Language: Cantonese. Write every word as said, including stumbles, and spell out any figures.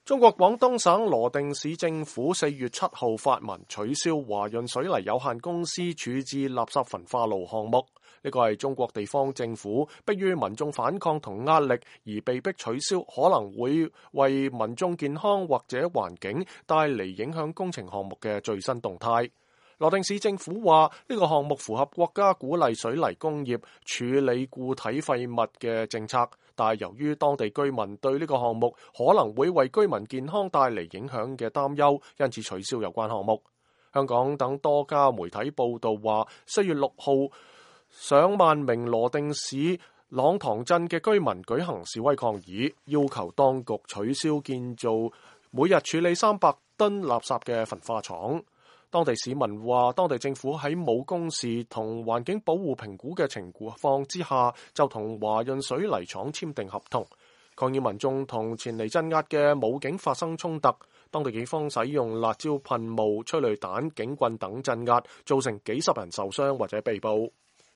中國廣東省羅定市政府四月七號發文取消華潤水泥有限公司處置垃圾焚化爐項目。呢個係中國地方政府迫於民眾反抗同壓力而被迫取消，可能會為民眾健康或者環境帶嚟影響工程項目嘅最新動態。羅定市政府話呢個項目符合國家鼓勵水泥工業處理固體廢物嘅政策，但係由於當地居民對呢個項目可能會為居民健康帶嚟影響嘅擔憂，因此取消有關項目。香港等多家媒體報道話，四月六號上萬名羅定市朗塘鎮嘅居民舉行示威抗議，要求當局取消建造每日處理三百噸垃圾嘅焚化廠。當地市民話，當地政府喺冇公示同環境保護評估嘅情況之下，就同華潤水泥廠簽訂合同。抗議民眾同前嚟鎮壓嘅武警發生衝突，當地警方使用辣椒噴霧、催淚彈、警棍等鎮壓，造成幾十人受傷或者被捕。